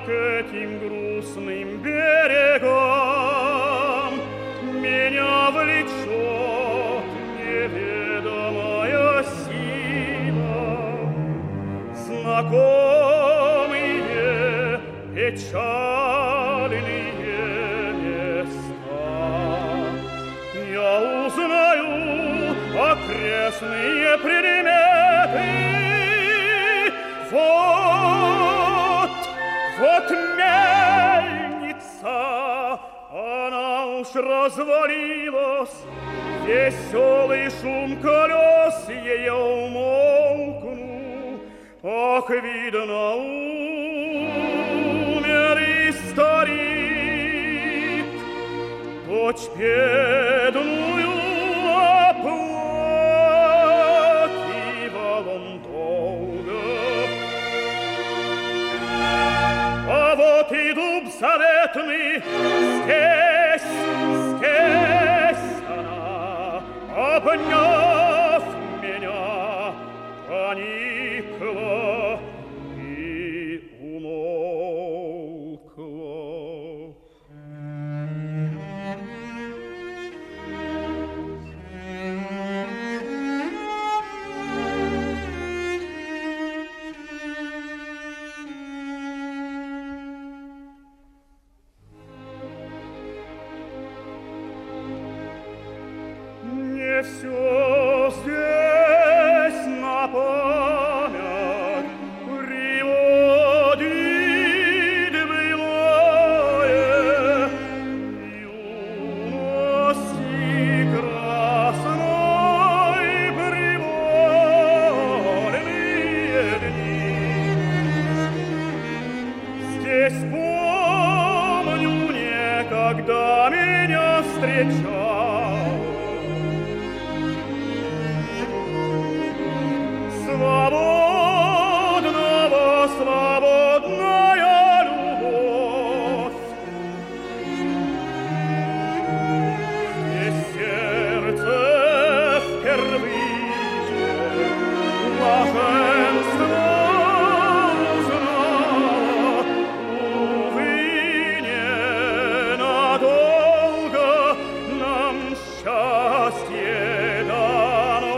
к этим грустным берегам меня влечет неведомая сила. Знакомые печальные места я узнаю, окрестные предметы. Вот мельница, она уж развалилась, веселый шум колес ее умолкнул. Ах, видно, умер и старик, дочь бедную оплакивал он долго. А вот и дуб заветный, здесь она, обняв меня, поникла и умолкла. Не все здесь на память приводит былое, юности красной привольные дни. Здесь помню некогда меня встречал свободная любовь. И сердце впервые блаженство узнало. Увы, ненадолго нам счастье дано.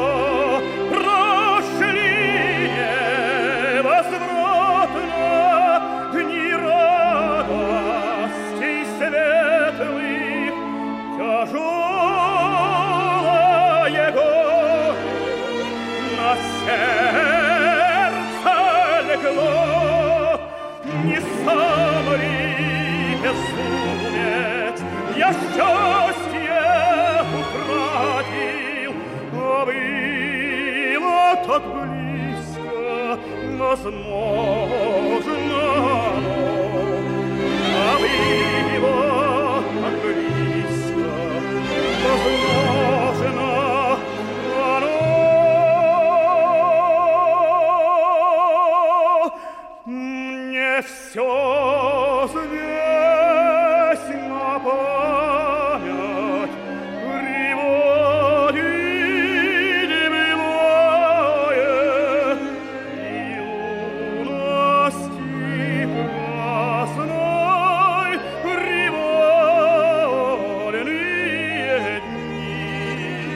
Тяжелое горе на сердце легло. Не сам ли безумец я счастье утратил, а было так близко, возможно, а было так близко, возможно, оно. Не все здесь на память приводит былое, юности красной привольные дни.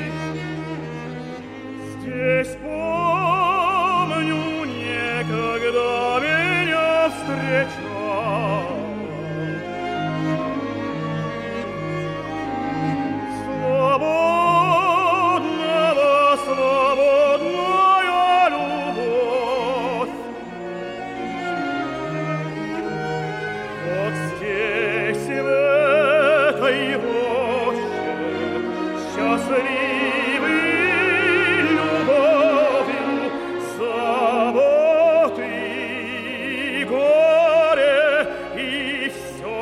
Здесь помню некогда меня встречал свободная любовь. Вот здесь, в этой роще, счастливый любовью, заботы и горе, и все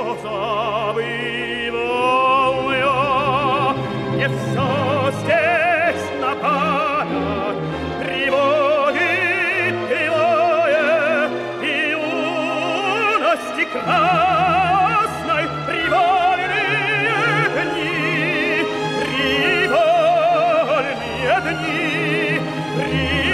забывал я. Не все здесь на память приводит былое, и юности красной привольные дни, привольные дни, привольные